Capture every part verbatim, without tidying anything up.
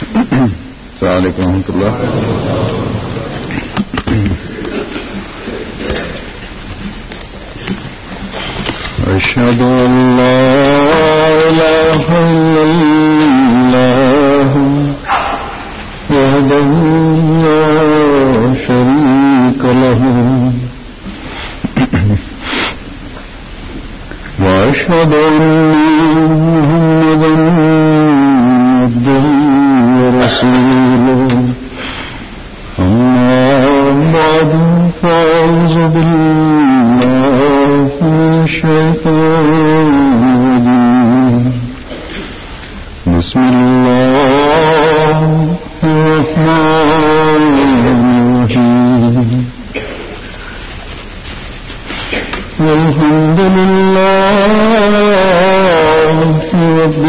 السلام عليكم ورحمة الله. أشهد أن لا إله إلا الله وحده لا شريك له وأشهد أن محمدا عبده ورسوله أما بعد فأعوذ بالله من الشيطان الرجيم بسم الله الرحمن الرحيم الحمد لله رب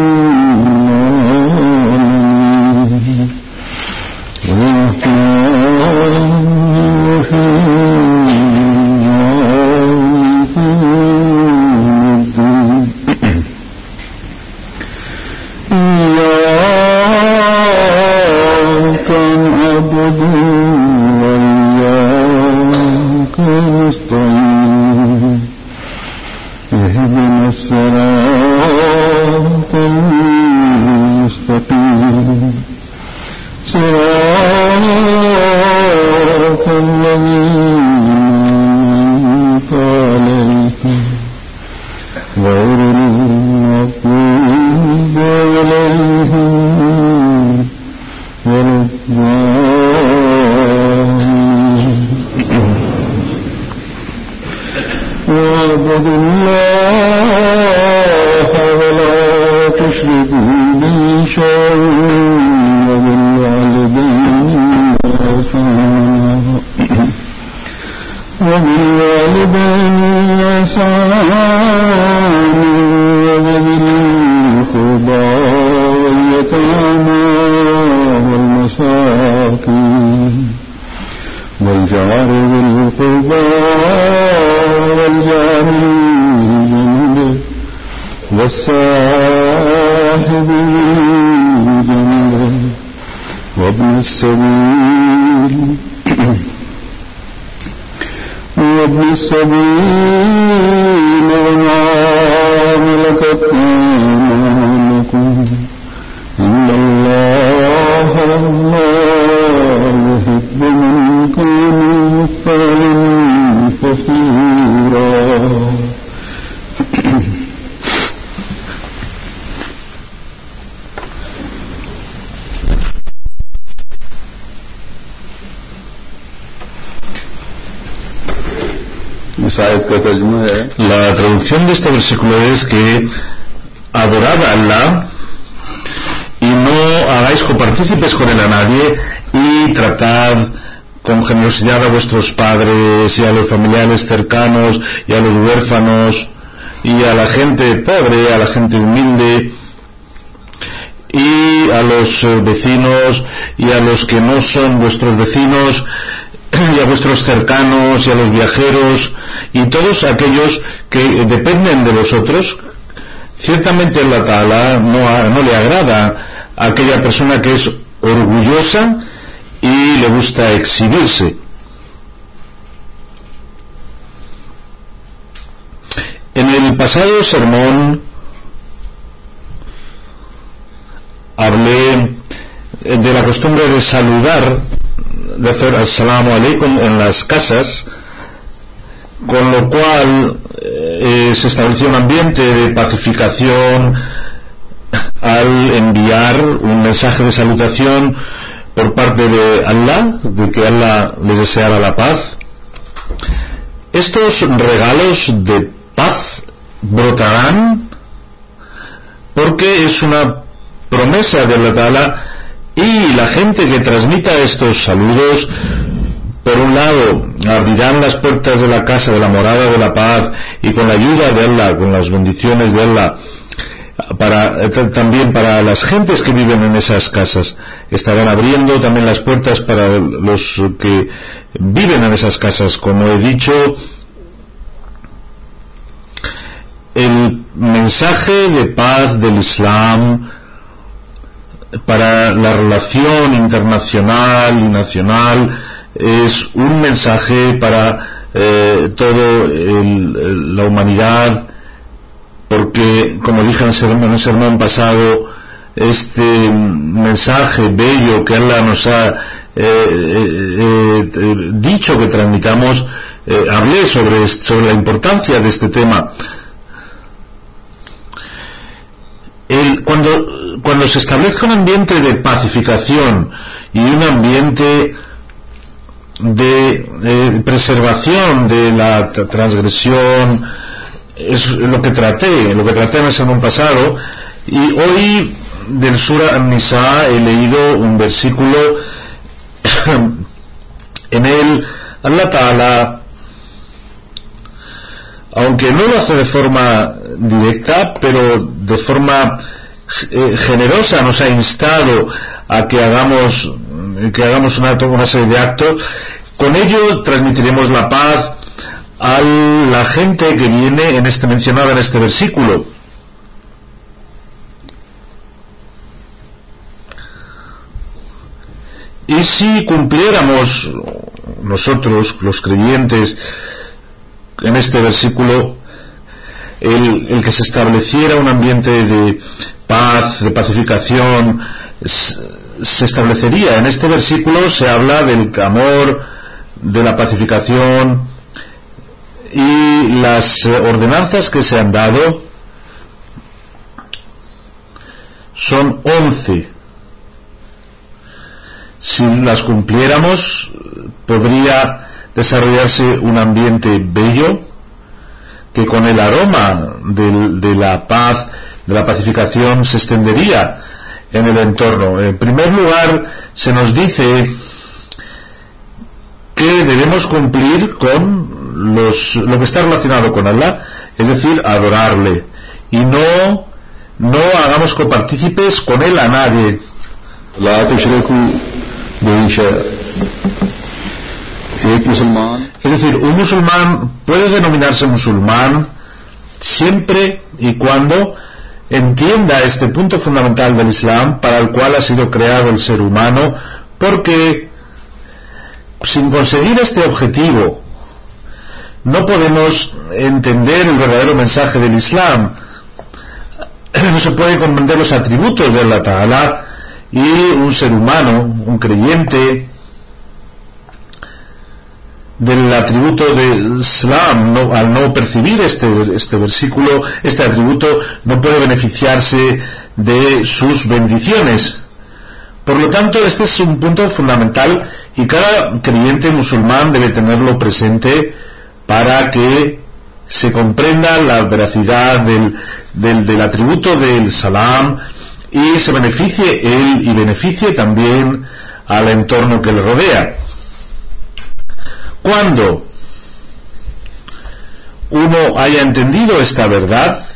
العالمين الرحمن الرحيم إياك نعبد وإياك نستعين اهدنا الصراط المستقيم صراط الذين عليهم غير المغضوب عليهم ولا الضالين واعبدوا الله ولا تشركوا به شيئا وبالوالدين إحسانا وبالوالدين إحسانا وبذي القربى واليتامى والمساكين والجار ذي القربى والجار الجنب والصاحب بالجنب وابن السبيل وابن السبيل وما ملكت أيمانكم إن الله لا يحب من كان مختالا فخورا. La traducción de este versículo es que adorad a Allah y no hagáis copartícipes con él a nadie, y tratad con generosidad a vuestros padres y a los familiares cercanos y a los huérfanos y a la gente pobre, a la gente humilde y a los vecinos y a los que no son vuestros vecinos y a vuestros cercanos y a los viajeros y todos aquellos que dependen de vosotros. Ciertamente Allah Ta'ala no, no le agrada a aquella persona que es orgullosa y le gusta exhibirse. En el pasado sermón hablé de la costumbre de saludar, de hacer assalamu alaikum en las casas, con lo cual eh, se estableció un ambiente de pacificación al enviar un mensaje de salutación por parte de Allah, de que Allah les deseara la paz. Estos regalos de paz brotarán porque es una promesa de Allah Ta'ala, y la gente que transmita estos saludos, por un lado, abrirán las puertas de la casa, de la morada de la paz, y con la ayuda de Allah, con las bendiciones de Allah, para, también para las gentes que viven en esas casas. Estarán abriendo también las puertas para los que viven en esas casas. Como he dicho, el mensaje de paz del Islam para la relación internacional y nacional, es un mensaje para eh, toda la humanidad, porque, como dije en el sermón, en el sermón pasado, este mensaje bello que Allah nos ha eh, eh, eh, dicho que transmitamos, eh, hablé sobre, sobre la importancia de este tema. El, cuando, cuando se establezca un ambiente de pacificación y un ambiente de eh, preservación de la transgresión, es lo que traté, lo que traté en el sermón pasado, y hoy del Sura An-Nisa he leído un versículo. En él Allah Ta'ala, aunque no lo hace de forma directa, pero de forma eh, generosa, nos ha instado a que hagamos que hagamos una, una serie de actos. Con ello transmitiremos la paz a la gente que viene en este mencionada en este versículo. Y si cumpliéramos nosotros, los creyentes, en este versículo, el, el que se estableciera un ambiente de paz, de pacificación, se establecería. En este versículo se habla del amor, de la pacificación, y las ordenanzas que se han dado son once. Si las cumpliéramos, podría desarrollarse un ambiente bello que con el aroma de, de la paz, de la pacificación, se extendería en el entorno. En primer lugar, se nos dice que debemos cumplir con los, lo que está relacionado con Allah, es decir, adorarle, y no, no hagamos copartícipes con él a nadie. La Es decir, un musulmán puede denominarse musulmán siempre y cuando entienda este punto fundamental del Islam para el cual ha sido creado el ser humano, porque sin conseguir este objetivo no podemos entender el verdadero mensaje del Islam. No se puede comprender los atributos de Allah Ta'ala, y un ser humano, un creyente del atributo del Islam, no, al no percibir este, este versículo, este atributo, no puede beneficiarse de sus bendiciones. Por lo tanto, este es un punto fundamental y cada creyente musulmán debe tenerlo presente para que se comprenda la veracidad del, del, del atributo del salam y se beneficie él y beneficie también al entorno que le rodea. Cuando uno haya entendido esta verdad,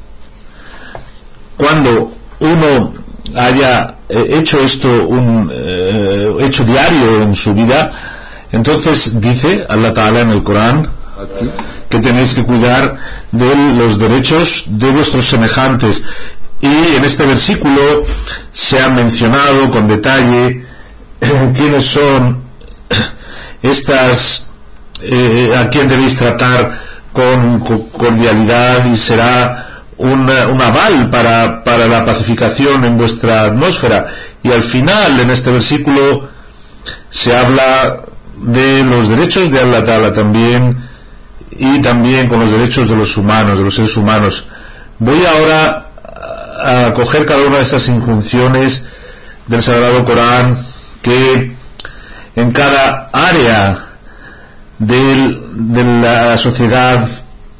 cuando uno haya hecho esto un eh, hecho diario en su vida, entonces dice Allah Ta'ala en el Corán que tenéis que cuidar de los derechos de vuestros semejantes, y en este versículo se ha mencionado con detalle eh, quiénes son estas, eh, a quién debéis tratar con, con cordialidad, y será un, un aval para, para la pacificación en vuestra atmósfera. Y al final, en este versículo, se habla de los derechos de Allah Ta'ala también, y también con los derechos de los humanos, de los seres humanos. Voy ahora a coger cada una de estas injunciones del Sagrado Corán, que en cada área de, de la sociedad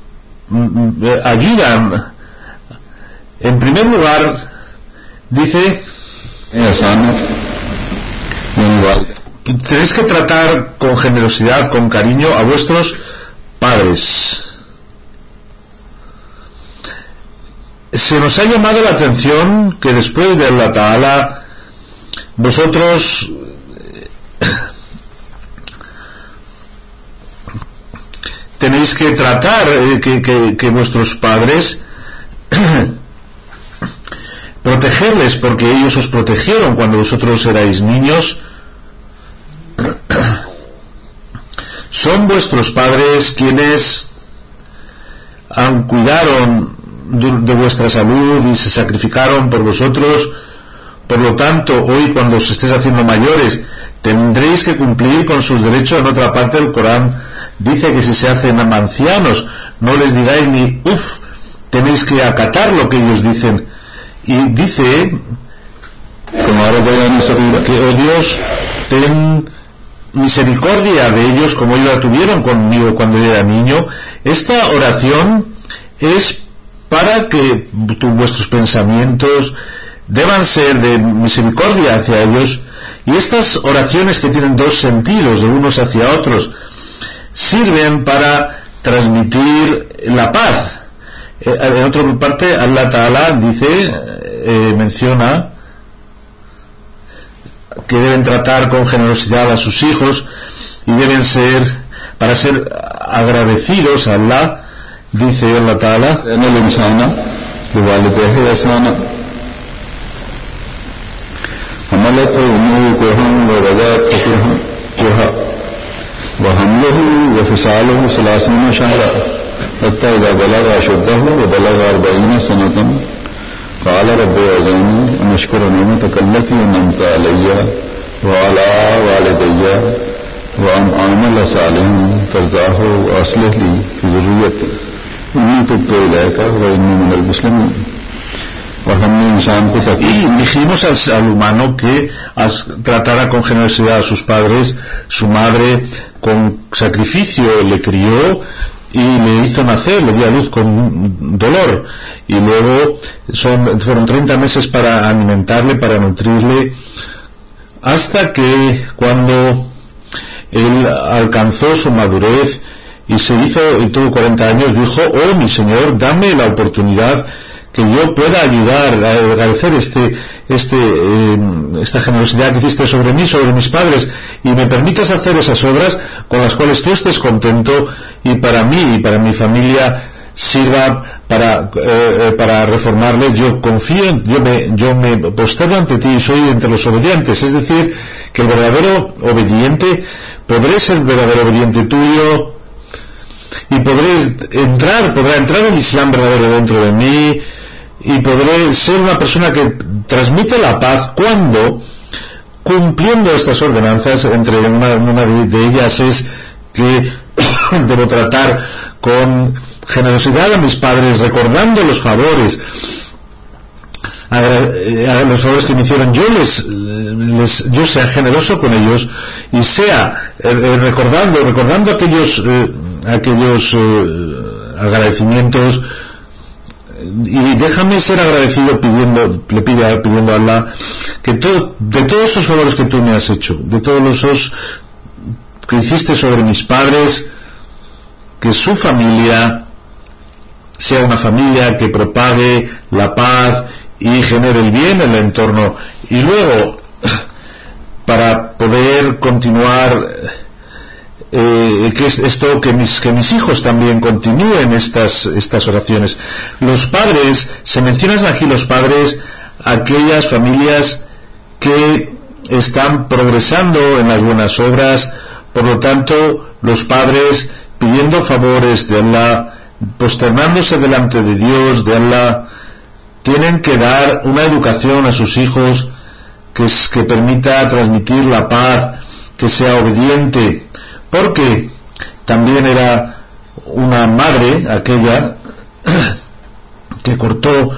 ayudan. En primer lugar, dice: tenéis que tratar con generosidad, con cariño a vuestros padres. Se nos ha llamado la atención que después de Allah Ta'ala, vosotros tenéis que tratar eh, que, que, que vuestros padres protegerles porque ellos os protegieron cuando vosotros erais niños. Son vuestros padres quienes han cuidaron de vuestra salud y se sacrificaron por vosotros. Por lo tanto, hoy cuando os estéis haciendo mayores, tendréis que cumplir con sus derechos. En otra parte del Corán dice que si se hacen ancianos, no les digáis ni uff, tenéis que acatar lo que ellos dicen. Y dice, como ahora voy a decir, que oh Dios, ten misericordia de ellos como ellos la tuvieron conmigo cuando yo era niño. Esta oración es para que tu, vuestros pensamientos deban ser de misericordia hacia ellos, y estas oraciones, que tienen dos sentidos, de unos hacia otros, sirven para transmitir la paz. Eh, en otra parte, Allah Ta'ala dice, eh, menciona que deben tratar con generosidad a sus hijos y deben ser, para ser agradecidos a Allah, dice Allah Ta'ala, en el insana liwalidehi ihsana hamalatu ummuhu kurhan wa wada'atuhu kurha wa hamluhu wa fisaluhu salasuna shahra hatta idha balagha ashuddahu wa balagha arba'ina sanatan qala rabbi awzini an ashkura ni'mataka allati an'amta alayya wa ala walidayya wa an a'mala salihan tardahu wa aslih li fi dhurriyyati inni tubtu ilayka wa inni minal muslimin. Y dijimos al, al humano que tratara con generosidad a sus padres. Su madre con sacrificio le crió y le hizo nacer, le dio a luz con dolor, y luego son, fueron treinta meses para alimentarle, para nutrirle, hasta que cuando él alcanzó su madurez y se hizo, y tuvo cuarenta años, dijo: oh mi Señor, dame la oportunidad que yo pueda ayudar a agradecer este, este, eh, esta generosidad que hiciste sobre mí, sobre mis padres, y me permitas hacer esas obras con las cuales tú estés contento, y para mí y para mi familia sirva para, eh, para reformarles. Yo confío, yo me, yo me posterno ante ti y soy entre los obedientes. Es decir, que el verdadero obediente, podré ser verdadero obediente tuyo, y podré entrar, podrá entrar el Islam verdadero dentro de mí, y podré ser una persona que transmite la paz cuando, cumpliendo estas ordenanzas, entre una, una de ellas es que debo tratar con generosidad a mis padres, recordando los favores, a, a los favores que me hicieron. Yo les, les yo sea generoso con ellos, y sea eh, recordando recordando aquellos eh, aquellos eh, agradecimientos, y déjame ser agradecido pidiendo, le pide, pidiendo a Allah que todo, de todos esos favores que tú me has hecho, de todos esos que hiciste sobre mis padres, que su familia sea una familia que propague la paz y genere el bien en el entorno. Y luego, para poder continuar, Eh, que es esto, que mis, que mis hijos también continúen estas, estas oraciones. Los padres, se mencionan aquí los padres, aquellas familias que están progresando en las buenas obras. Por lo tanto, los padres pidiendo favores de Allah, posternándose delante de Dios, de Allah, tienen que dar una educación a sus hijos que, es, que permita transmitir la paz, que sea obediente, porque también era una madre aquella que cortó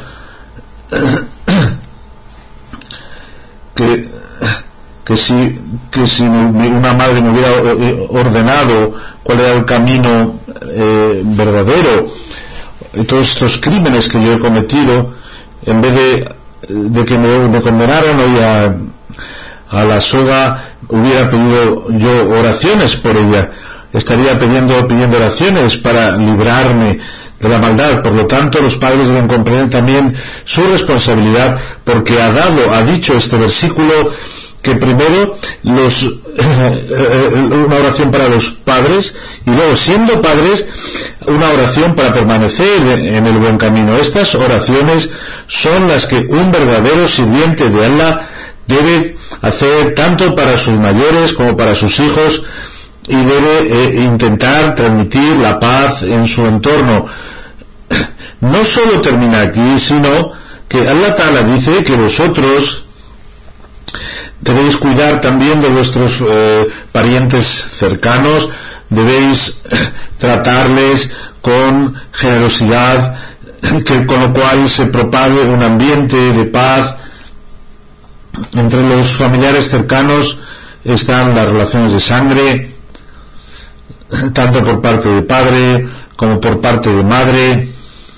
que que si que si una madre me hubiera ordenado cuál era el camino eh, verdadero, todos estos crímenes que yo he cometido, en vez de, de que me, me condenaron hoy a a la soga, hubiera pedido yo oraciones por ella, estaría pidiendo, pidiendo oraciones para librarme de la maldad. Por lo tanto, los padres deben comprender también su responsabilidad, porque ha dado, ha dicho este versículo que primero los una oración para los padres y luego, siendo padres, una oración para permanecer en el buen camino. Estas oraciones son las que un verdadero sirviente de Allah debe hacer tanto para sus mayores como para sus hijos, y debe eh, intentar transmitir la paz en su entorno. No solo termina aquí, sino que Allah Ta'ala dice que vosotros debéis cuidar también de vuestros eh, parientes cercanos, debéis tratarles con generosidad, que, con lo cual se propague un ambiente de paz. Entre los familiares cercanos están las relaciones de sangre, tanto por parte de padre como por parte de madre.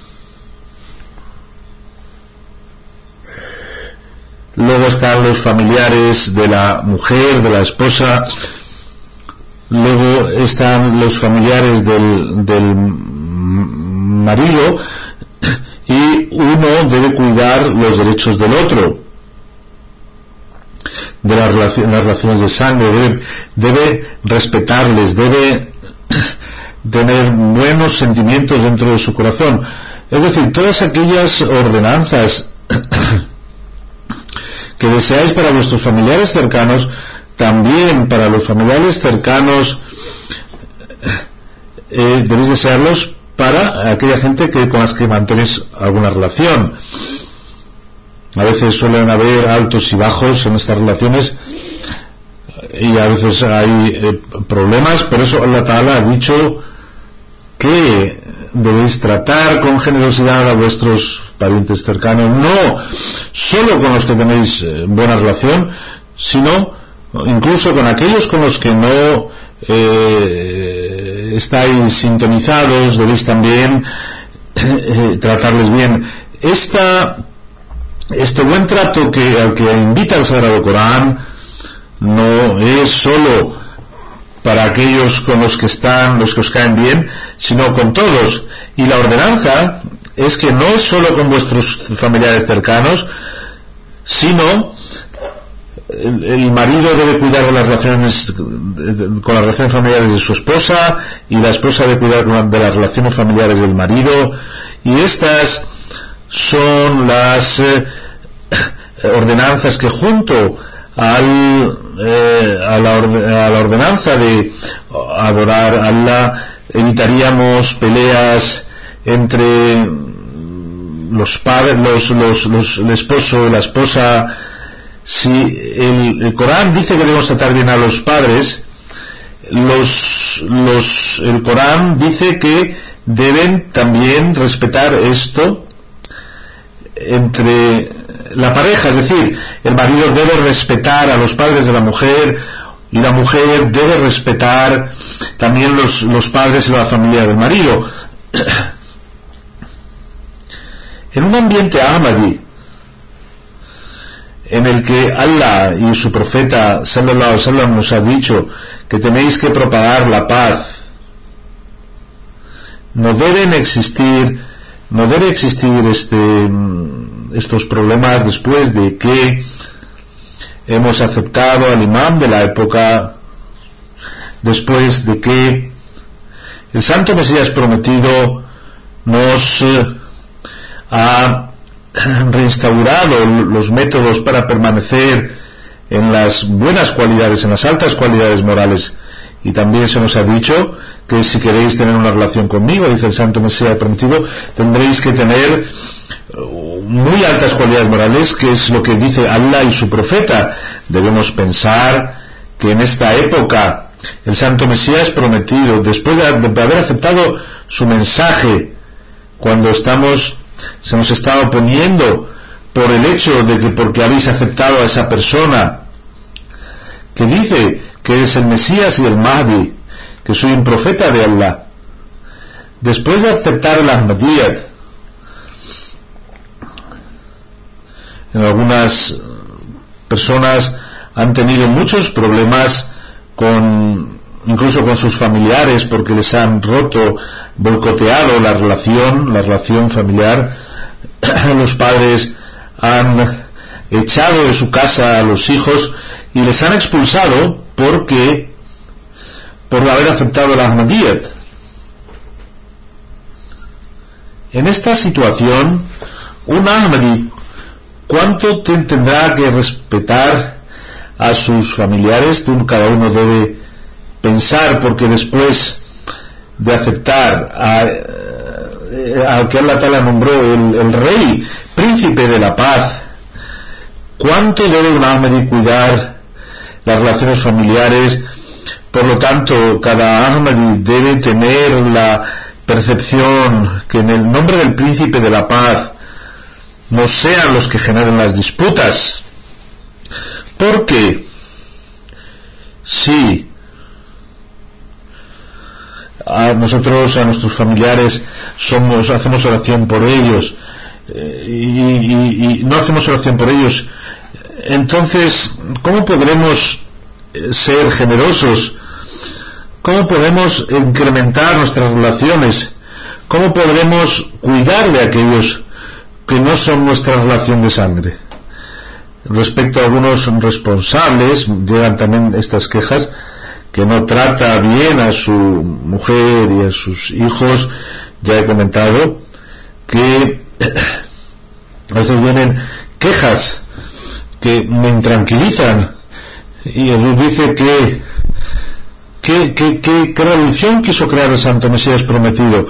Luego están los familiares de la mujer, de la esposa. Luego están los familiares del, del marido, y uno debe cuidar los derechos del otro, de las relaciones, las relaciones de sangre, debe, debe respetarles, debe tener buenos sentimientos dentro de su corazón. Es decir, todas aquellas ordenanzas que deseáis para vuestros familiares cercanos, también para los familiares cercanos eh, debéis desearlos para aquella gente que, con las que mantenéis alguna relación. A veces suelen haber altos y bajos en estas relaciones, y a veces hay eh, problemas. Por eso Allah Ta'ala ha dicho que debéis tratar con generosidad a vuestros parientes cercanos, no solo con los que tenéis eh, buena relación, sino incluso con aquellos con los que no eh, estáis sintonizados, debéis también eh, tratarles bien. Esta, este buen trato que, al que invita el Sagrado Corán no es solo para aquellos con los que están, los que os caen bien, sino con todos. Y la ordenanza es que no es solo con vuestros familiares cercanos, sino el, el marido debe cuidar de las relaciones, con las relaciones familiares de su esposa, y la esposa debe cuidar de las relaciones familiares del marido. Y estas son las eh, ordenanzas que, junto al eh, a, la a la ordenanza de adorar a Allah, evitaríamos peleas entre los padres, los, los, los, el esposo y la esposa. Si el, el Corán dice que debemos tratar bien a los padres, los, los, el Corán dice que deben también respetar esto entre la pareja, es decir, el marido debe respetar a los padres de la mujer, y la mujer debe respetar también los, los padres y la familia del marido. En un ambiente ahmadi, en el que Allah y su profeta sallallahu alaihi wasallam nos ha dicho que tenéis que propagar la paz, no deben existir no debe existir este estos problemas después de que hemos aceptado al imam de la época, después de que el santo Mesías prometido nos eh, ha reinstaurado los métodos para permanecer en las buenas cualidades, en las altas cualidades morales. Y también se nos ha dicho que si queréis tener una relación conmigo, dice el santo Mesías prometido, tendréis que tener muy altas cualidades morales, que es lo que dice Allah y su profeta. Debemos pensar que en esta época el santo Mesías prometido, después de haber aceptado su mensaje, cuando estamos se nos está oponiendo por el hecho de que porque habéis aceptado a esa persona que dice que es el Mesías y el Mahdi, que soy un profeta de Allah, después de aceptar el Ahmadiyyat, en algunas personas han tenido muchos problemas con, incluso con sus familiares, porque les han roto, boicoteado la relación, la relación familiar. Los padres han echado de su casa a los hijos y les han expulsado porque por haber aceptado la Ahmadiyyat. En esta situación, un Ahmadi, ¿cuánto te tendrá que respetar a sus familiares? Cada uno debe pensar, porque después de aceptar a, al que Allah Ta'ala nombró el, el rey, príncipe de la paz, ¿cuánto debe un Ahmadi cuidar las relaciones familiares? Por lo tanto, cada Ahmadi debe tener la percepción que en el nombre del príncipe de la paz no sean los que generen las disputas, porque si a nosotros, a nuestros familiares, somos, hacemos oración por ellos eh, y, y, y no hacemos oración por ellos, entonces ¿cómo podremos ser generosos? ¿Cómo podemos incrementar nuestras relaciones? ¿Cómo podremos cuidar de aquellos que no son nuestra relación de sangre? Respecto a algunos responsables, llegan también estas quejas, que no trata bien a su mujer y a sus hijos. Ya he comentado que a veces vienen quejas que me intranquilizan, y Jesús dice que ¿qué, qué, qué, qué revolución quiso crear el Santo Mesías prometido?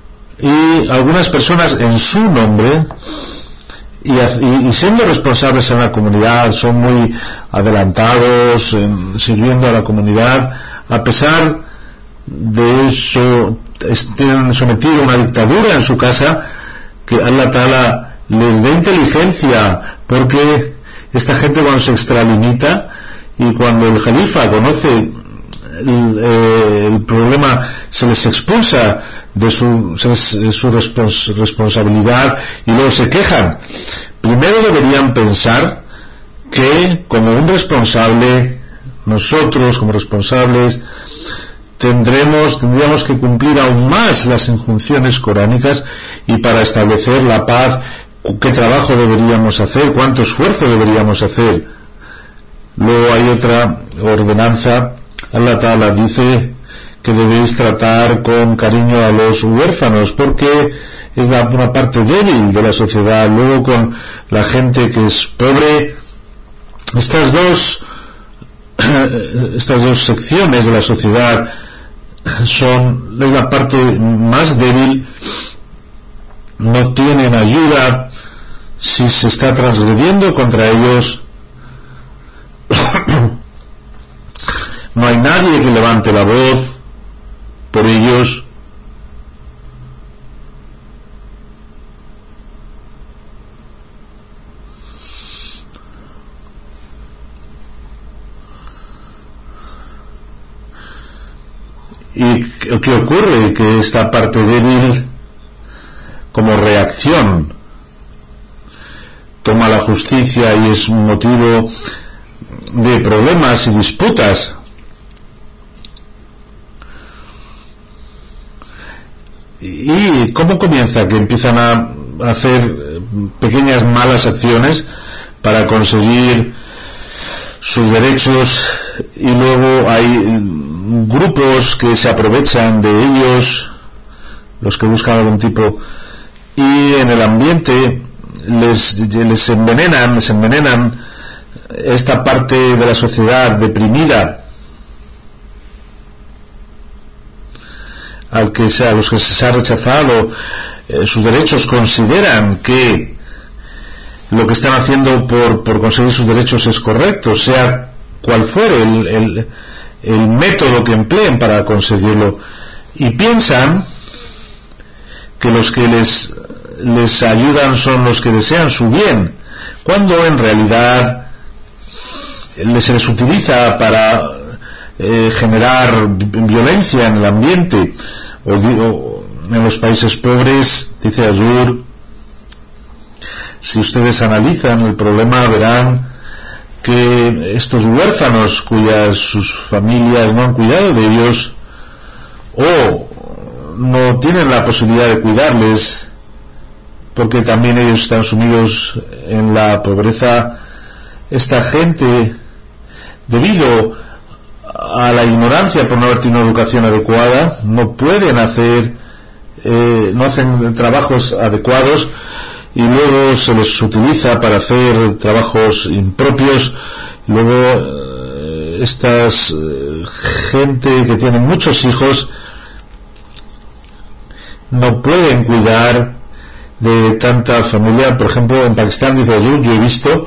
Y algunas personas en su nombre y, y, y siendo responsables en la comunidad, son muy adelantados en, sirviendo a la comunidad, a pesar de eso estén sometidos a una dictadura en su casa, que Allah Ta'ala les dé inteligencia, porque esta gente, cuando se extralimita y cuando el Jalifa conoce el, eh, el problema, se les expulsa de su, de su respons- responsabilidad y luego se quejan. Primero deberían pensar que como un responsable, nosotros como responsables tendremos tendríamos que cumplir aún más las injunciones coránicas, y para establecer la paz, qué trabajo deberíamos hacer, cuánto esfuerzo deberíamos hacer. Luego hay otra ordenanza. Allah Ta'ala dice que debéis tratar con cariño a los huérfanos, porque es la, una parte débil de la sociedad. Luego con la gente que es pobre. Estas dos estas dos secciones de la sociedad son es la parte más débil. No tienen ayuda si se está transgrediendo contra ellos. No hay nadie que levante la voz por ellos. ¿Y qué ocurre? Que esta parte débil, como reacción, toma la justicia y es motivo de problemas y disputas. ¿Y cómo comienza? Que empiezan a hacer pequeñas malas acciones para conseguir sus derechos, y luego hay grupos que se aprovechan de ellos, los que buscan algún tipo, y en el ambiente les, les envenenan, les envenenan esta parte de la sociedad deprimida, al que sea, a los que se ha rechazado eh, sus derechos, consideran que lo que están haciendo por, por conseguir sus derechos es correcto, sea cual fuere el, el, el método que empleen para conseguirlo, y piensan que los que les, les ayudan son los que desean su bien, cuando en realidad se les utiliza para eh, generar violencia en el ambiente. O digo, en los países pobres, dice Azur, si ustedes analizan el problema, verán que estos huérfanos cuyas sus familias no han cuidado de ellos o no tienen la posibilidad de cuidarles, porque también ellos están sumidos en la pobreza, esta gente debido a la ignorancia por no haber tenido una educación adecuada, no pueden hacer, eh, no hacen trabajos adecuados y luego se les utiliza para hacer trabajos impropios. Luego eh, estas eh, gente que tienen muchos hijos no pueden cuidar de tanta familia. Por ejemplo, en Pakistán, dice yo, yo he visto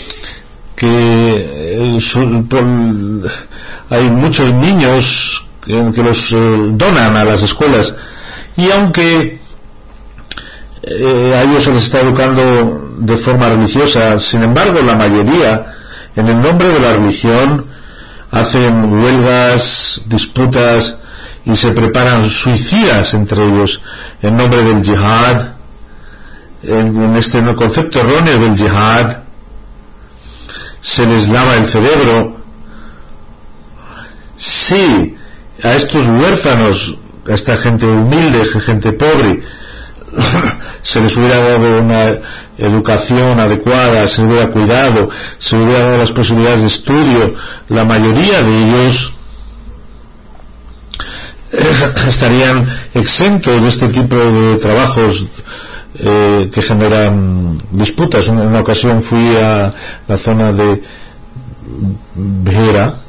que eh, su, por, hay muchos niños que, que los eh, donan a las escuelas, y aunque eh, a ellos se les está educando de forma religiosa, sin embargo la mayoría, en el nombre de la religión, hacen huelgas, disputas y se preparan suicidas entre ellos en nombre del jihad, en, en este concepto erróneo del jihad. Se les lava el cerebro. Si a estos huérfanos, a esta gente humilde, gente pobre, se les hubiera dado una educación adecuada, se les hubiera cuidado, se les hubiera dado las posibilidades de estudio, la mayoría de ellos estarían exentos de este tipo de trabajos eh, que generan disputas. En una ocasión fui a la zona de Bhera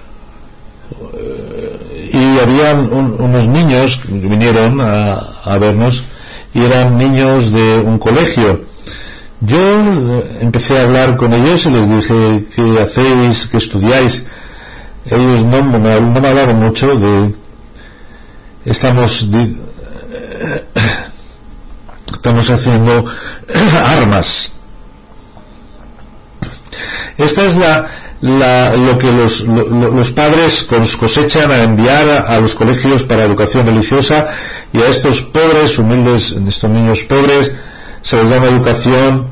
eh, y habían un, unos niños que vinieron a, a vernos, y eran niños de un colegio. Yo eh, empecé a hablar con ellos y les dije: ¿qué hacéis? ¿Qué estudiáis? Ellos no, no, me, no me hablaron mucho de estamos di, estamos haciendo armas. Esta es la, la lo que los, lo, los padres cosechan a enviar a, a los colegios para educación religiosa, y a estos pobres, humildes, estos niños pobres, se les da una educación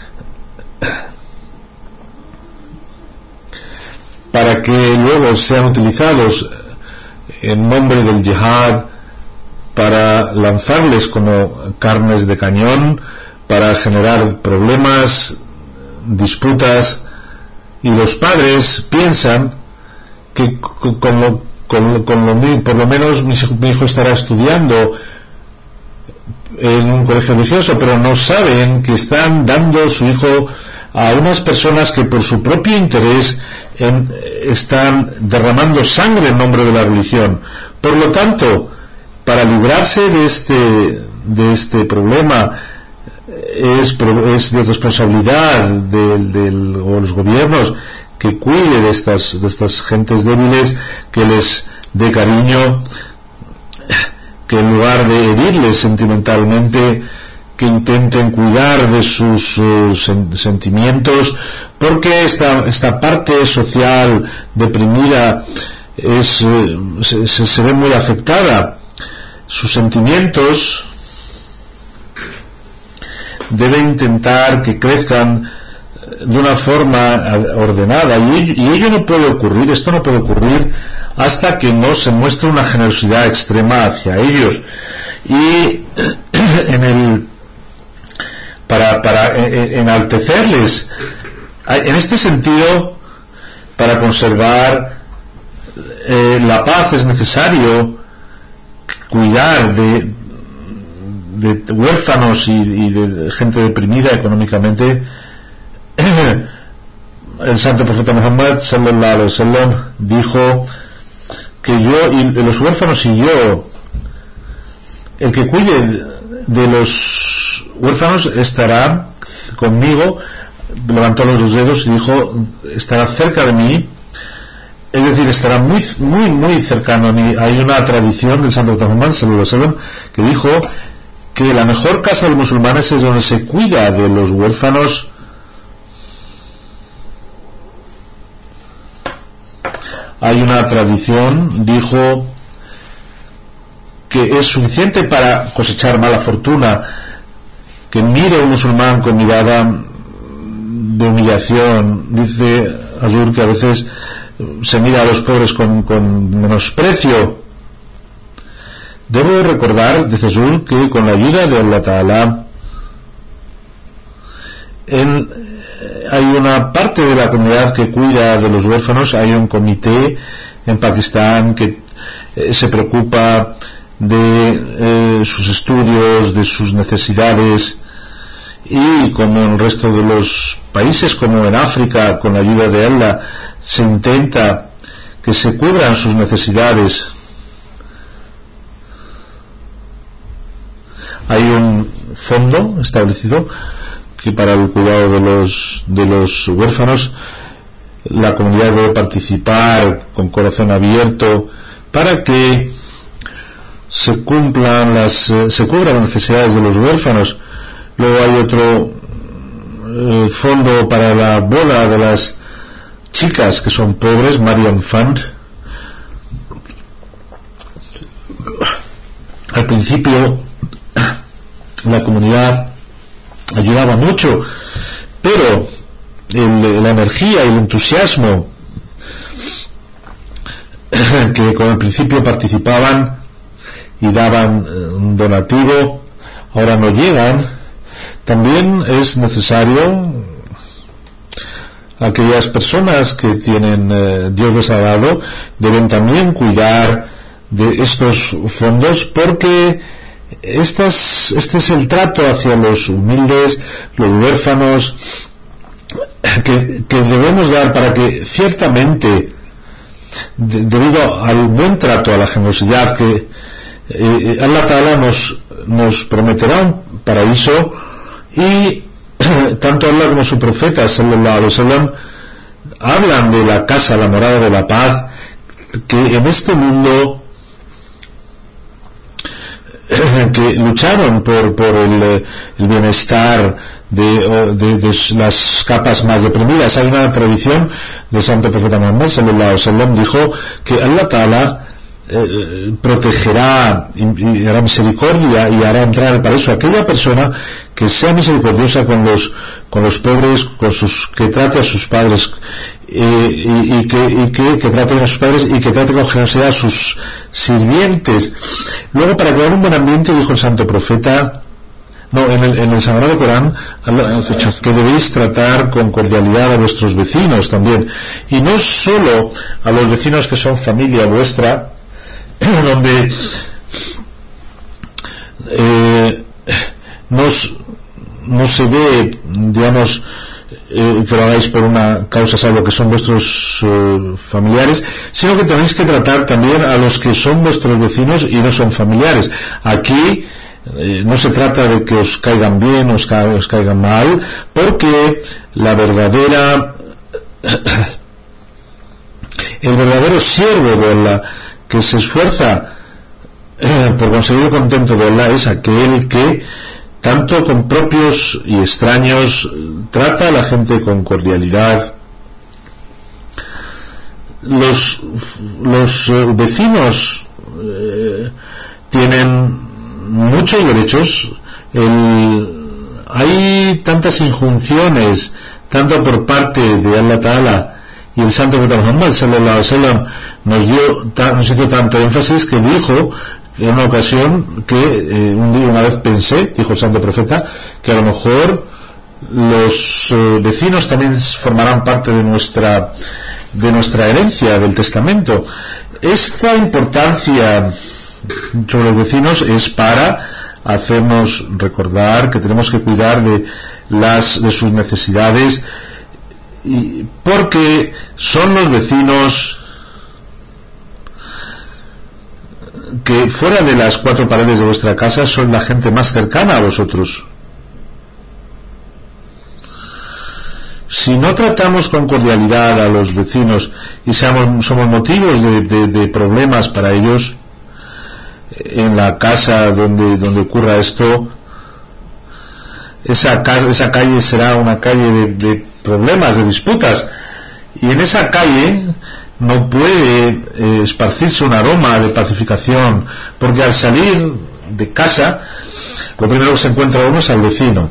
para que luego sean utilizados en nombre del jihad para lanzarles como carnes de cañón, para generar problemas, disputas. Y los padres piensan que con lo, con lo, con lo, por lo menos mi hijo, mi hijo estará estudiando en un colegio religioso, pero no saben que están dando su hijo a unas personas que por su propio interés en, están derramando sangre en nombre de la religión. Por lo tanto, para librarse de este de este problema es, es de responsabilidad del, del, o los gobiernos que cuide de estas de estas gentes débiles, que les dé cariño, que en lugar de herirles sentimentalmente, que intenten cuidar de sus uh, sen, sentimientos, porque esta esta parte social deprimida es uh, se, se ve muy afectada. Sus sentimientos deben intentar que crezcan de una forma ordenada, y ello, y ello no puede ocurrir, esto no puede ocurrir hasta que no se muestre una generosidad extrema hacia ellos. Y en el para para enaltecerles en este sentido, para conservar eh, la paz, es necesario cuidar de, de huérfanos y, y de gente deprimida económicamente. El santo profeta Muhammad sallallahu alaihi wasallam dijo que yo y los huérfanos y yo, el que cuide de los huérfanos estará conmigo. Levantó los dos dedos y dijo: estará cerca de mí, es decir, estará muy muy muy cercano a mí. Hay una tradición del santo profeta Muhammad sallallahu alaihi wasallam que dijo que la mejor casa de los musulmanes es donde se cuida de los huérfanos. Hay una tradición, dijo, que es suficiente para cosechar mala fortuna que mire a un musulmán con mirada de humillación. Dice Azur que a veces se mira a los pobres con, con menosprecio. Debo recordar, dice Azur, que con la ayuda de Allah Ta'ala en, hay una parte de la comunidad que cuida de los huérfanos. Hay un comité en Pakistán que eh, se preocupa de eh, sus estudios, de sus necesidades, y como en el resto de los países, como en África, con la ayuda de Allah, se intenta que se cubran sus necesidades. Hay un fondo establecido que para el cuidado de los de los huérfanos la comunidad debe participar con corazón abierto para que se cumplan las eh, se cubran las necesidades de los huérfanos. Luego hay otro eh, fondo para la boda de las chicas que son pobres, Mariam Fund. Al principio la comunidad ayudaba mucho, pero el, la energía y el entusiasmo que con el principio participaban y daban un donativo ahora no llegan. También es necesario aquellas personas que tienen eh, Dios les ha dado deben también cuidar de estos fondos, porque estas, este es el trato hacia los humildes, los huérfanos, que, que debemos dar para que ciertamente de, debido al buen trato, a la generosidad que eh, Allah Ta'ala nos, nos prometerá un paraíso, y tanto Allah como su profeta sallallahu alaihi wasallam hablan de la casa, la morada de la paz, que en este mundo que lucharon por, por el, el bienestar de, de, de las capas más deprimidas. Hay una tradición del santo profeta Muhammad sallallahu alaihi wasallam, dijo que Allah Ta'ala eh, protegerá y, y hará misericordia y hará entrar al paraíso a aquella persona que sea misericordiosa con los con los pobres, con sus que trate a sus padres eh, y, y, que, y que, que trate a sus padres y que trate con generosidad a sus sirvientes. Luego, para crear un buen ambiente, dijo el santo profeta, no, en el, en el Sagrado Corán, que debéis tratar con cordialidad a vuestros vecinos también, y no solo a los vecinos que son familia vuestra, donde eh, nos, no se ve, digamos, eh, que lo hagáis por una causa salvo que son vuestros eh, familiares, sino que tenéis que tratar también a los que son vuestros vecinos y no son familiares. Aquí eh, no se trata de que os caigan bien o os, ca os caigan mal, porque la verdadera el verdadero siervo de Allah que se esfuerza eh, por conseguir el contento de Allah es aquel que tanto con propios y extraños trata a la gente con cordialidad. Los, los eh, vecinos eh, tienen muchos derechos. El, hay tantas injunciones, tanto por parte de Allah Ta'ala y el santo profeta Muhammad sallallahu alaihi wasallam nos dio, nos hizo tanto énfasis que dijo en una ocasión que eh, un día una vez pensé, dijo el santo profeta, que a lo mejor los eh, vecinos también formarán parte de nuestra de nuestra herencia, del testamento. Esta importancia sobre los vecinos es para hacernos recordar que tenemos que cuidar de las de sus necesidades, y porque son los vecinos que fuera de las cuatro paredes de vuestra casa son la gente más cercana a vosotros. Si no tratamos con cordialidad a los vecinos y somos, somos motivos de, de, de problemas para ellos en la casa donde, donde ocurra esto, esa, casa, esa calle será una calle de, de problemas, de disputas, y en esa calle no puede eh, esparcirse un aroma de pacificación, porque al salir de casa lo primero que se encuentra uno es al vecino.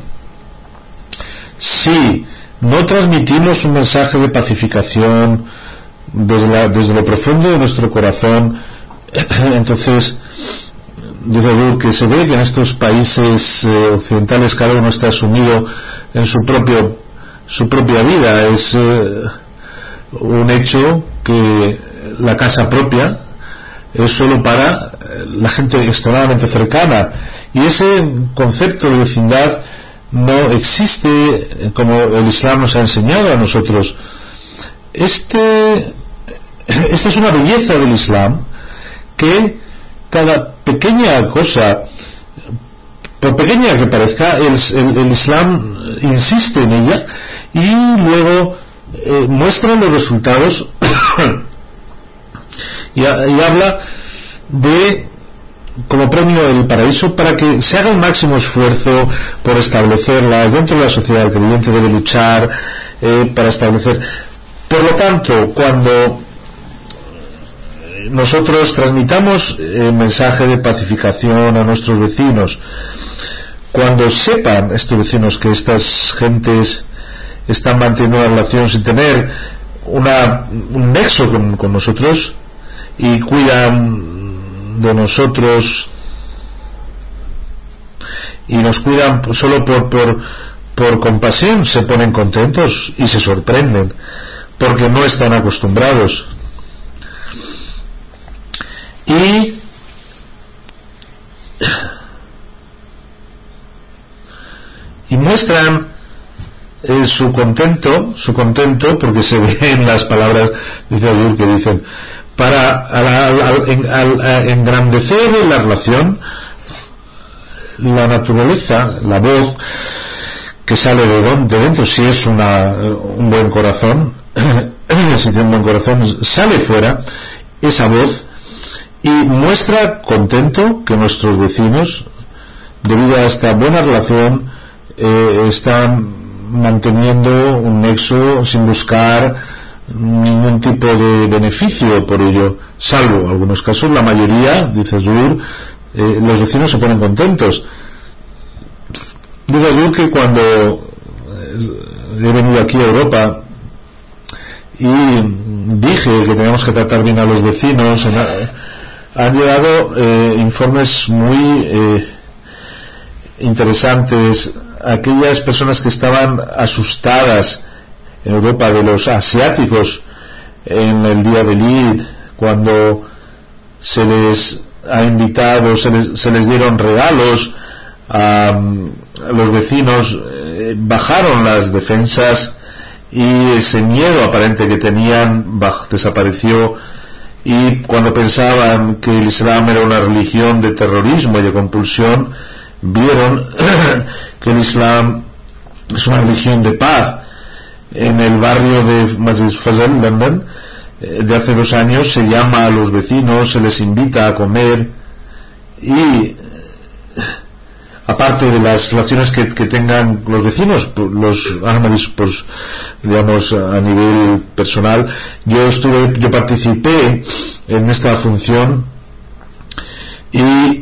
Si no transmitimos un mensaje de pacificación desde, la, desde lo profundo de nuestro corazón, entonces dice Dur, que se ve que en estos países eh, occidentales cada uno está sumido en su propio su propia vida. Es eh, un hecho que la casa propia es solo para la gente extremadamente cercana, y ese concepto de vecindad no existe como el Islam nos ha enseñado a nosotros. Este, esta es una belleza del Islam, que cada pequeña cosa, por pequeña que parezca, el, el, el Islam insiste en ella y luego eh, muestra los resultados y, y habla de como premio el paraíso, para que se haga un máximo esfuerzo por establecerlas dentro de la sociedad. El creyente debe luchar eh, para establecer. Por lo tanto, cuando nosotros transmitamos el mensaje de pacificación a nuestros vecinos, cuando sepan estos vecinos que estas gentes están manteniendo una relación sin tener una, un nexo con, con nosotros, y cuidan de nosotros y nos cuidan solo por, por, por compasión, se ponen contentos y se sorprenden, porque no están acostumbrados. Y y muestran eh, su contento, su contento, porque se ve en las palabras, dice Adur, que dicen, para al, al, al, al, al engrandecer la relación, la naturaleza, la voz que sale de, don, de dentro, si es una, un buen corazón, si tiene un buen corazón, sale fuera esa voz y muestra contento que nuestros vecinos, debido a esta buena relación, eh, están manteniendo un nexo sin buscar ningún tipo de beneficio por ello, salvo algunos casos. La mayoría, dice Zur, eh, los vecinos se ponen contentos. Dice Zur que cuando he venido aquí a Europa y dije que teníamos que tratar bien a los vecinos, han llegado eh, informes muy eh, interesantes. Aquellas personas que estaban asustadas en Europa de los asiáticos en el día del Eid, cuando se les ha invitado, se les, se les dieron regalos a, a los vecinos, eh, bajaron las defensas y ese miedo aparente que tenían baj, desapareció, y cuando pensaban que el Islam era una religión de terrorismo y de compulsión, vieron que el Islam es una religión de paz. En el barrio de Masjid Fazal, London, de hace dos años, se llama a los vecinos, se les invita a comer, y aparte de las relaciones que, que tengan los vecinos, los ahmadis, pues, digamos, a nivel personal, yo estuve, yo participé en esta función, y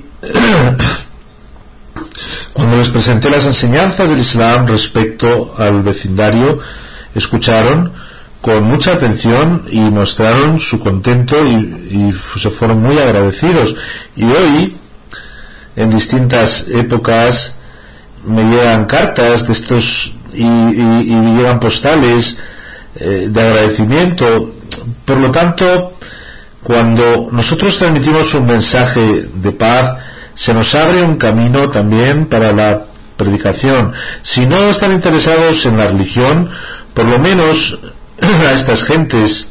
cuando les presenté las enseñanzas del Islam respecto al vecindario, escucharon con mucha atención y mostraron su contento y, y se fueron muy agradecidos. Y hoy, en distintas épocas, me llegan cartas de estos y, y, y me llegan postales eh, de agradecimiento. Por lo tanto, cuando nosotros transmitimos un mensaje de paz, se nos abre un camino también para la predicación. Si no están interesados en la religión, por lo menos a estas gentes,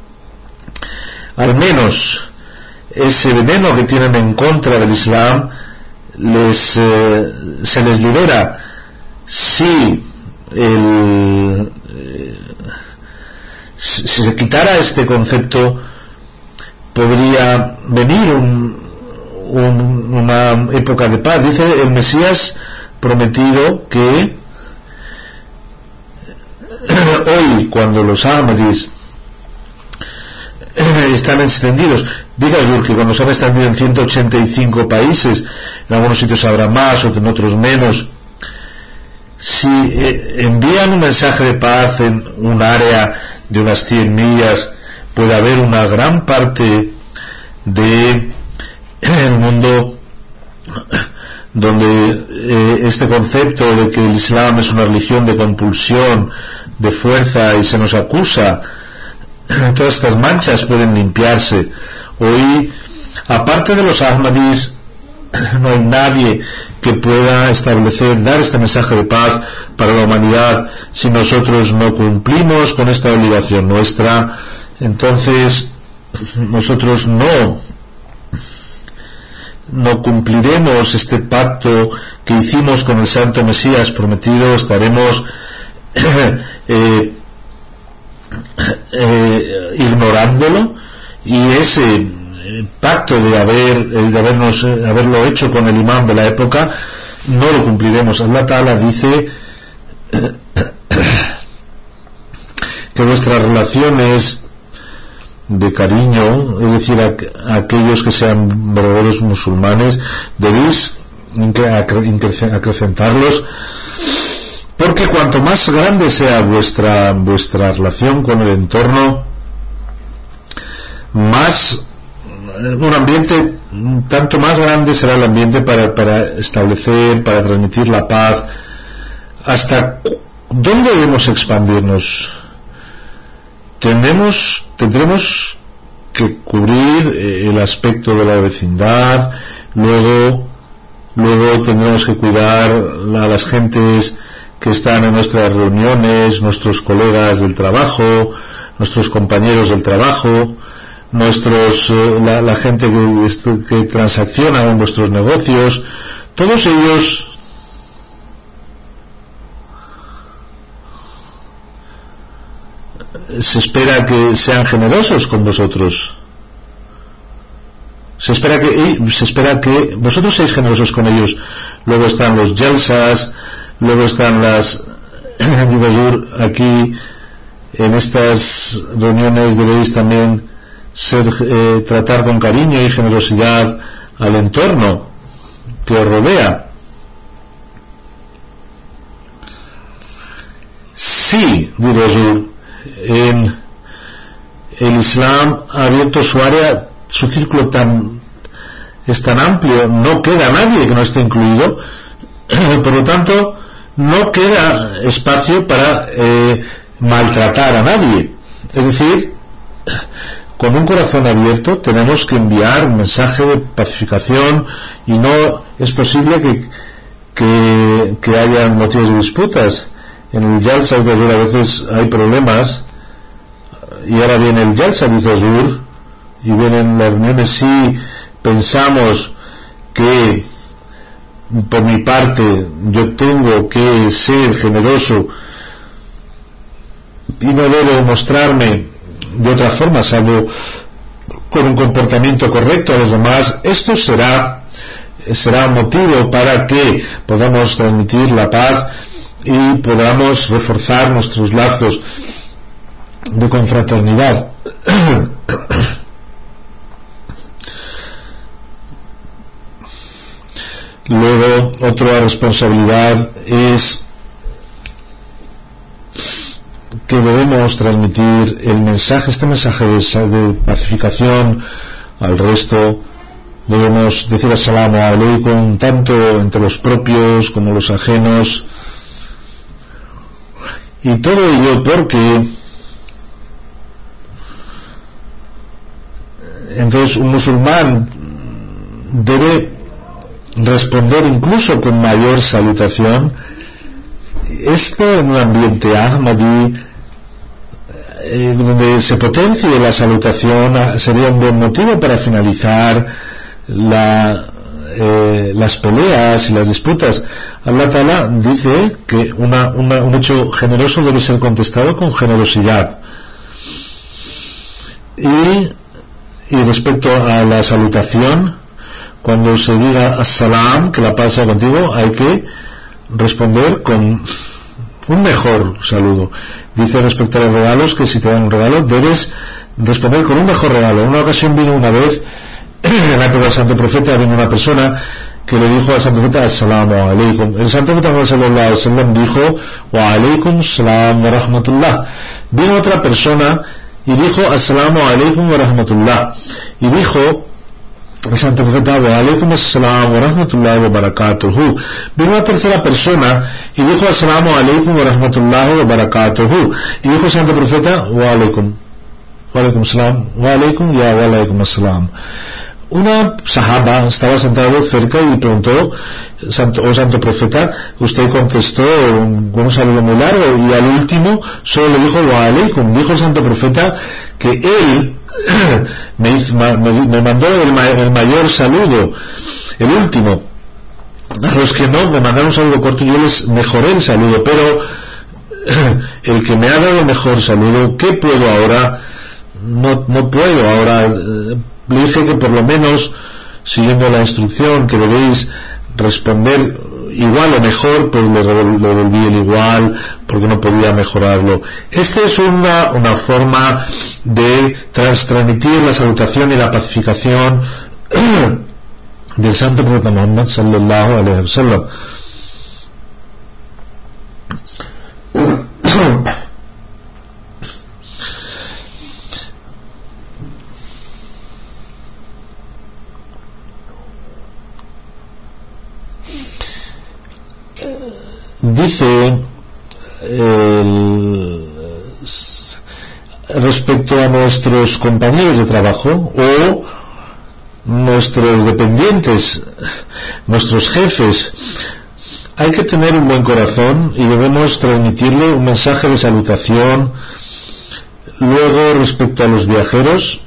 al menos ese veneno que tienen en contra del Islam les eh, se les libera. Si el eh, si se quitara este concepto, podría venir un, un, una época de paz. Dice el Mesías prometido que hoy, cuando los ahmadis están extendidos, dice Azur que cuando se han extendido en ciento ochenta y cinco países, en algunos sitios habrá más, o en otros menos, si eh, envían un mensaje de paz en un área de unas cien millas, puede haber una gran parte de el mundo donde eh, este concepto de que el Islam es una religión de compulsión, de fuerza, y se nos acusa, todas estas manchas pueden limpiarse. Hoy, aparte de los Ahmadis, no hay nadie que pueda establecer, dar este mensaje de paz para la humanidad si nosotros no cumplimos con esta obligación nuestra. Entonces nosotros no no cumpliremos este pacto que hicimos con el Santo Mesías prometido. Estaremos eh, eh, ignorándolo, y ese pacto de haber de habernos de haberlo hecho con el imán de la época no lo cumpliremos. Allah Ta'ala dice que vuestras relaciones de cariño, es decir, a, a aquellos que sean verdaderos musulmanes, debéis acrecentarlos, porque cuanto más grande sea vuestra vuestra relación con el entorno, más un ambiente, tanto más grande será el ambiente para, para establecer, para transmitir la paz. ¿Hasta dónde debemos expandirnos? Tendremos, tendremos que cubrir eh, el aspecto de la vecindad, luego, luego tendremos que cuidar a las gentes que están en nuestras reuniones, nuestros colegas del trabajo, nuestros compañeros del trabajo, nuestros eh, la, la gente que, que transacciona en vuestros negocios. Todos ellos se espera que sean generosos con vosotros. Se espera que se espera que vosotros seáis generosos con ellos. Luego están los jalsas, luego están las aquí en estas reuniones debéis también ser, eh, tratar con cariño y generosidad al entorno que os rodea. Sí, digo, en el Islam ha abierto su área, su círculo tan es tan amplio, no queda nadie que no esté incluido, por lo tanto no queda espacio para eh, maltratar a nadie. Es decir, con un corazón abierto tenemos que enviar un mensaje de pacificación, y no es posible que que, que haya motivos de disputas. En el Jalsa de Azur a veces hay problemas, y ahora viene el Jalsa de Azur y vienen las reuniones. Si pensamos que por mi parte yo tengo que ser generoso y no debo mostrarme de otra forma salvo con un comportamiento correcto a los demás, esto será será motivo para que podamos transmitir la paz y podamos reforzar nuestros lazos de confraternidad. Luego, otra responsabilidad es que debemos transmitir el mensaje, este mensaje de, de pacificación al resto. Debemos decir assalamu alaikum tanto entre los propios como los ajenos, y todo ello porque entonces un musulmán debe responder incluso con mayor salutación. Esto en un ambiente ahmadí eh, donde se potencie la salutación sería un buen motivo para finalizar la, eh, las peleas y las disputas. Allah Ta'ala dice que una, una, un hecho generoso debe ser contestado con generosidad, y, y respecto a la salutación, cuando se diga as-salam, que la paz sea contigo, hay que responder con un mejor saludo. Dice respecto a los regalos que si te dan un regalo debes responder con un mejor regalo. En una ocasión vino una vez en la época del Santo Profeta, vino una persona que le dijo al Santo Profeta assalamu alaikum. El Santo Profeta sallallahu alaihi wasallam dijo wa alaikum salam wa rahmatullah. Vino otra persona y dijo assalamu alaikum wa rahmatullah, y dijo el santo profeta, wa alaikum assalam wa rahmatullahi wa barakatuhu. Vino una tercera persona y dijo assalamu alaikum wa rahmatullahi wa barakatuhu, y dijo el santo profeta, wa alaikum, wa alaikum assalam, wa alaikum, ya wa alaikum assalam. Una sahaba estaba sentado cerca y preguntó, santo, oh santo profeta, usted contestó con un saludo muy largo y al último solo le dijo wa alaikum. Dijo el santo profeta que él me, hizo, me, me mandó el, el mayor saludo, el último. A los que no me mandaron un saludo corto, yo les mejoré el saludo, pero el que me ha dado el mejor saludo, ¿qué puedo ahora? No, no puedo ahora. Le dije que por lo menos, siguiendo la instrucción, que debéis responder igual o mejor, pues le devolví el igual, porque no podía mejorarlo. Esta es una, una forma de trans, transmitir la salutación y la pacificación del santo profeta Muhammad sallallahu alaihi wasallam. Dice el, respecto a nuestros compañeros de trabajo o nuestros dependientes, nuestros jefes, hay que tener un buen corazón y debemos transmitirle un mensaje de salutación. Luego, respecto a los viajeros,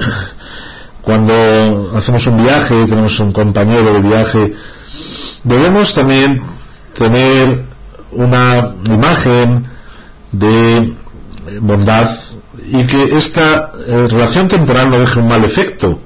cuando hacemos un viaje, tenemos un compañero de viaje, debemos también tener una imagen de bondad y que esta eh, relación temporal no deje un mal efecto.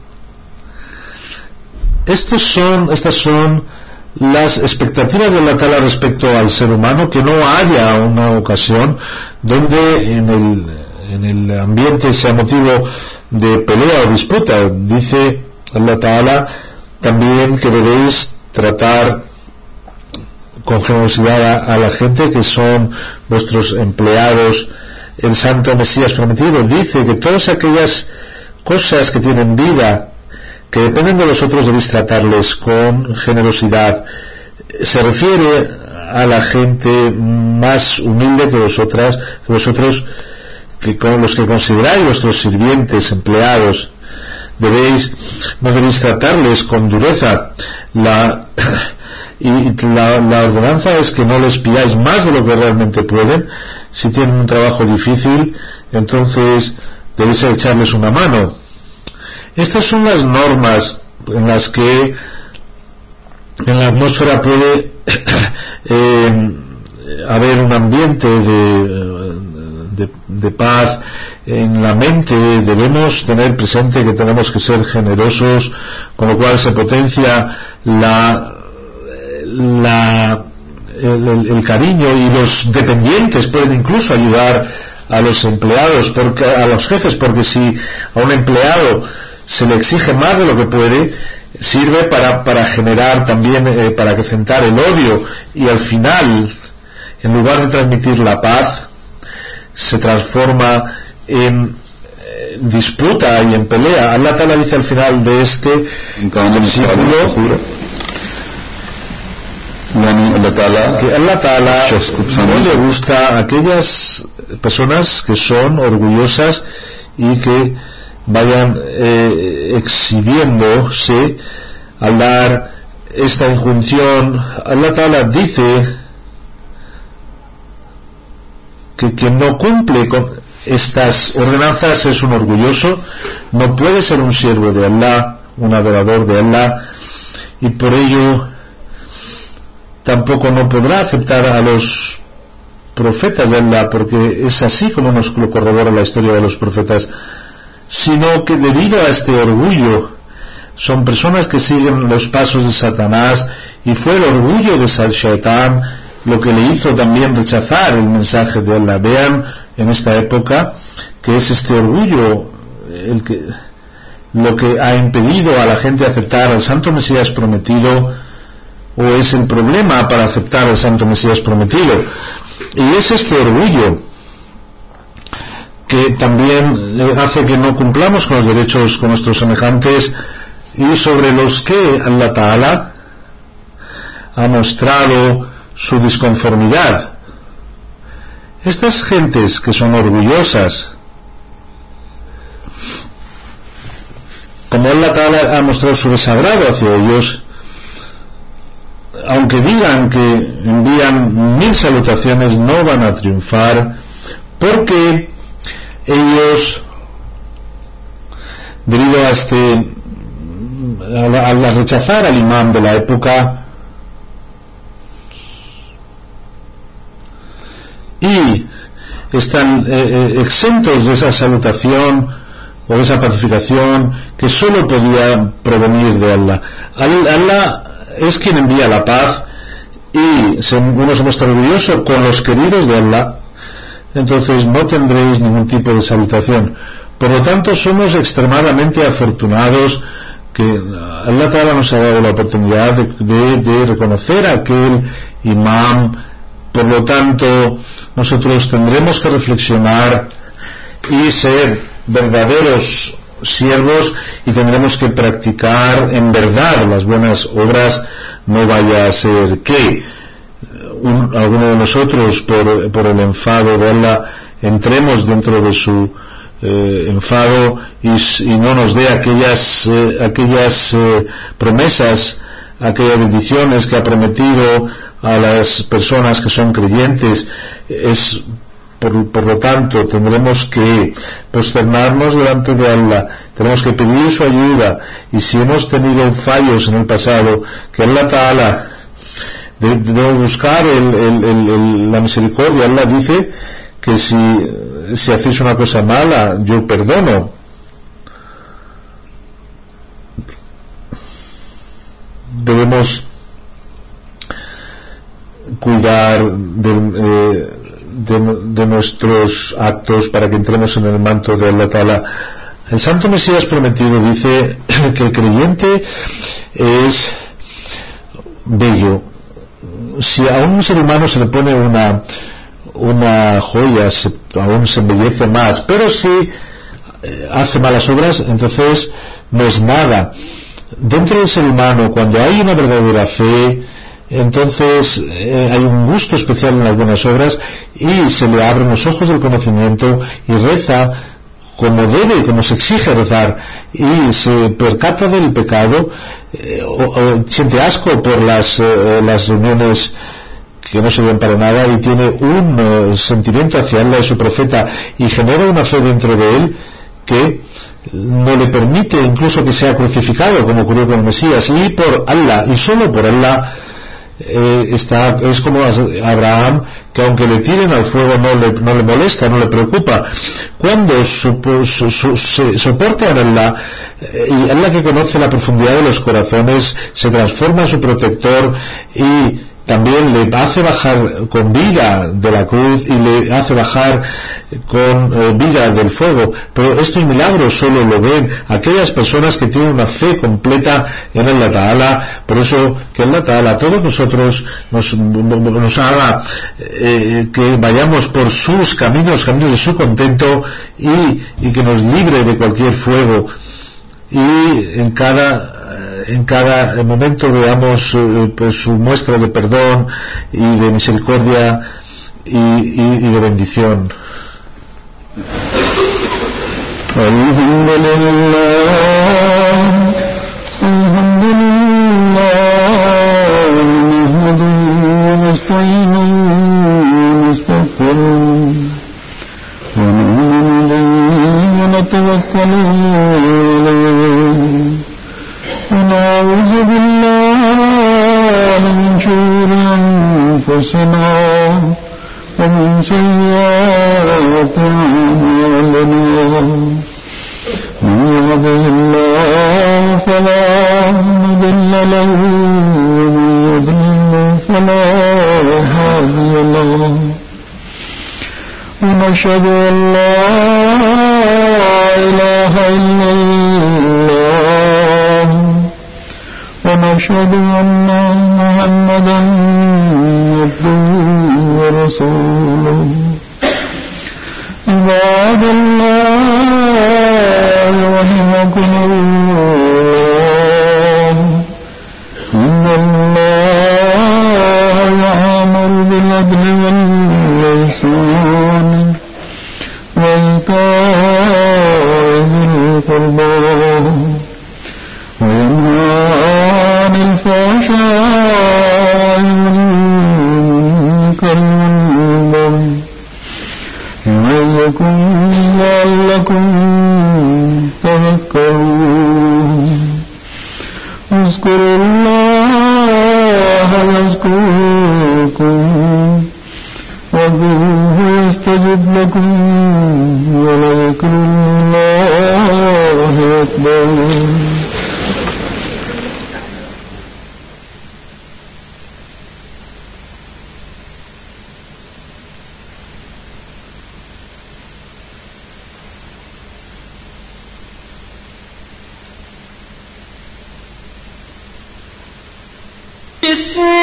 Estos son, estas son las expectativas de Allah Ta'ala respecto al ser humano, que no haya una ocasión donde en el, en el ambiente sea motivo de pelea o disputa. Dice Allah Ta'ala también que debéis tratar con generosidad a, a la gente que son vuestros empleados. El santo Mesías prometido dice que todas aquellas cosas que tienen vida, que dependen de vosotros, debéis tratarles con generosidad. Se refiere a la gente más humilde que vosotras, que vosotros, que con los que consideráis vuestros sirvientes, empleados, debéis, no debéis tratarles con dureza. La y la, la ordenanza es que no les pidáis más de lo que realmente pueden. Si tienen un trabajo difícil, entonces debéis echarles una mano. Estas son las normas en las que en la atmósfera puede eh, haber un ambiente de, de, de paz. En la mente debemos tener presente que tenemos que ser generosos, con lo cual se potencia la La, el, el, el cariño, y los dependientes pueden incluso ayudar a los empleados, porque, a los jefes, porque si a un empleado se le exige más de lo que puede, sirve para, para generar también, eh, para acrecentar el odio, y al final, en lugar de transmitir la paz, se transforma en eh, disputa y en pelea. Allah Ta'ala dice al final de este versículo que Allah Ta'ala no le gusta a aquellas personas que son orgullosas y que vayan eh, exhibiéndose al dar esta injunción. Allah Ta'ala dice que quien no cumple con estas ordenanzas es un orgulloso, no puede ser un siervo de Allah, un adorador de Allah, y por ello tampoco no podrá aceptar a los profetas de Allah, porque es así como nos lo corrobora la historia de los profetas, sino que debido a este orgullo son personas que siguen los pasos de Satanás, y fue el orgullo de Shaitán lo que le hizo también rechazar el mensaje de Allah. Vean en esta época que es este orgullo el que, lo que ha impedido a la gente aceptar al Santo Mesías prometido, o es el problema para aceptar al Santo Mesías prometido. Y es este orgullo que también hace que no cumplamos con los derechos con nuestros semejantes, y sobre los que Allah Ta'ala ha mostrado su disconformidad. Estas gentes que son orgullosas, como Allah Ta'ala ha mostrado su desagrado hacia ellos, aunque digan que envían mil salutaciones, no van a triunfar, porque ellos, debido a este al rechazar al imán de la época y están eh, exentos de esa salutación o de esa pacificación que solo podía provenir de Allah. Allah es quien envía la paz, y se, uno se muestra orgulloso con los queridos de Allah, entonces no tendréis ningún tipo de salutación. Por lo tanto, somos extremadamente afortunados que Allah Ta'ala nos ha dado la oportunidad de, de, de reconocer a aquel imam. Por lo tanto, nosotros tendremos que reflexionar y ser verdaderos siervos, y tendremos que practicar en verdad las buenas obras. No vaya a ser que un, alguno de nosotros por, por el enfado de Allah entremos dentro de su eh, enfado y, y no nos dé aquellas eh, aquellas eh, promesas, aquellas bendiciones que ha prometido a las personas que son creyentes. Es Por, por lo tanto, tendremos que prosternarnos delante de Allah, tenemos que pedir su ayuda, y si hemos tenido fallos en el pasado, que Allah Ta'ala debemos buscar el, el, el, el, la misericordia. Allah dice que si, si hacéis una cosa mala, yo perdono. Debemos cuidar de, eh, De, de nuestros actos para que entremos en el manto de Allah Ta'ala. El Santo Mesías prometido dice que el creyente es bello. Si a un ser humano se le pone una una joya, se, aún se embellece más, pero si hace malas obras, entonces no es nada. Dentro del ser humano, cuando hay una verdadera fe, entonces eh, hay un gusto especial en las buenas obras, y se le abren los ojos del conocimiento y reza como debe, como se exige rezar, y se percata del pecado, eh, o, o, siente asco por las, eh, las reuniones que no sirven para nada, y tiene un eh, sentimiento hacia Allah y su profeta, y genera una fe dentro de él que no le permite incluso que sea crucificado, como ocurrió con el Mesías. Y por Allah, y solo por Allah, Eh, está, es como Abraham, que aunque le tiren al fuego no le, no le molesta, no le preocupa. Cuando su, su, su, se soporta en Allah, eh, y Allah, que conoce la profundidad de los corazones, se transforma en su protector, y también le hace bajar con vida de la cruz, y le hace bajar con eh, vida del fuego. Pero estos milagros solo lo ven aquellas personas que tienen una fe completa en Allah Ta'ala. Por eso que Allah Ta'ala a todos nosotros nos, nos haga eh, que vayamos por sus caminos, caminos de su contento, y, y que nos libre de cualquier fuego, y en cada en cada momento veamos eh, pues sus muestras de perdón y de misericordia y, y, y de bendición. ونعوذ بالله من شرور أنفسنا ومن سيئات أعمالنا من يهده الله فلا مضل له ومن يضلل فلا هادي له ونشهد أن لا إله إلا الله ونشهد أن محمدا عبده ورسوله عباد الله رحمكم الله يستكبرون بسم